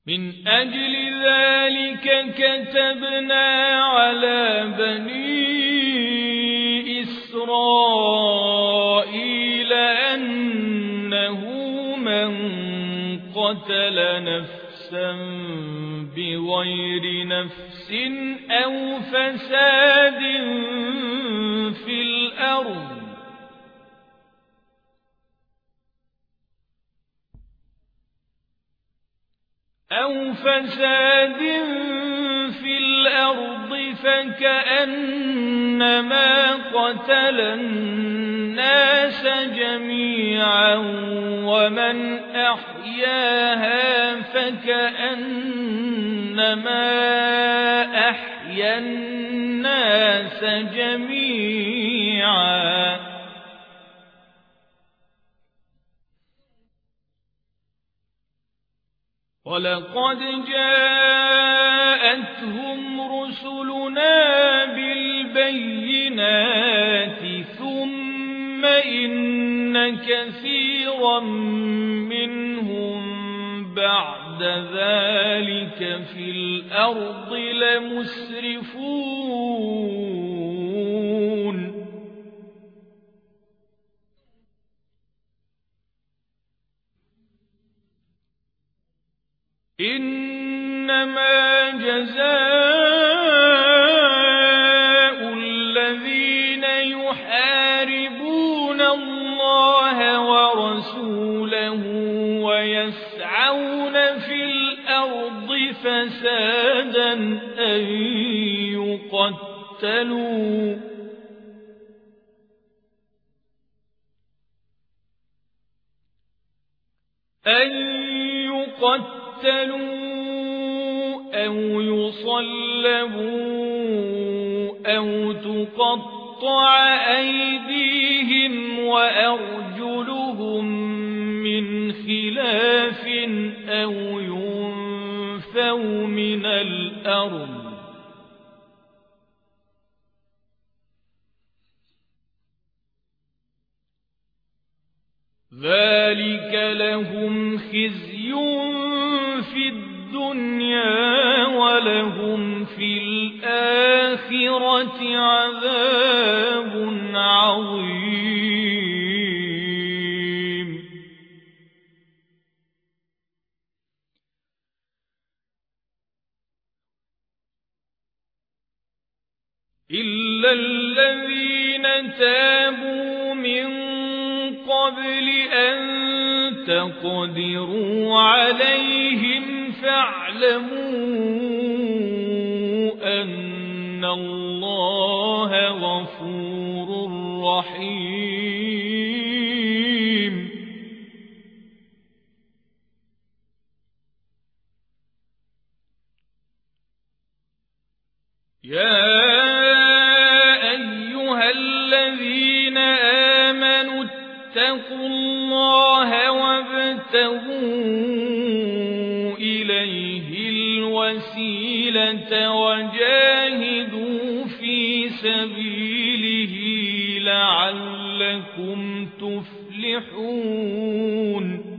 من أجل ذلك كتبنا على بني إسرائيل أنه من قتل نفسا بغير نفس أو فساد في الأرض فكأنما قتل الناس جميعا ومن أحياها فكأنما أحيا الناس جميعا ولقد جاءتهم رسلنا بالبينات ثم إن كثيرا منهم بعد ذلك في الأرض لمسرفون إنما جزاء الذين يحاربون الله ورسوله ويسعون في الأرض فسادا أن يقتلوا أو يصلبوا أو تقطع أيديهم وأرجلهم من خلاف أو ينفوا من الأرض ذلك لهم خزي في الدنيا ولهم في الآخرة عذاب عظيم إلا الذين تابوا من قبل أن تقدروا عليهم فاعلموا أن الله غفور رحيم يا أيها الذين آمنوا اتقوا الله وابتغوا إليه الوسيلة وجاهدوا في سبيله لعلكم تفلحون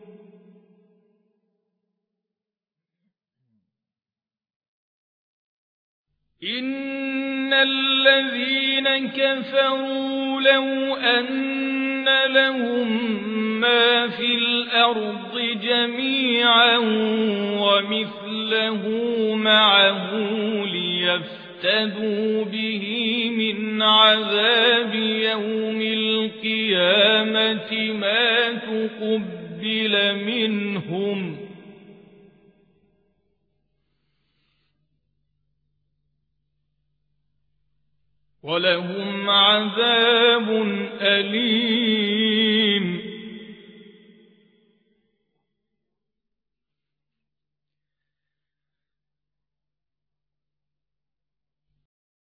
إن الذين كفروا لو أن لهم ما في الأرض جميعا ومثله معه ليفتدوا به من عذاب يوم القيامة ما تقبل منهم ولهم عذاب أليم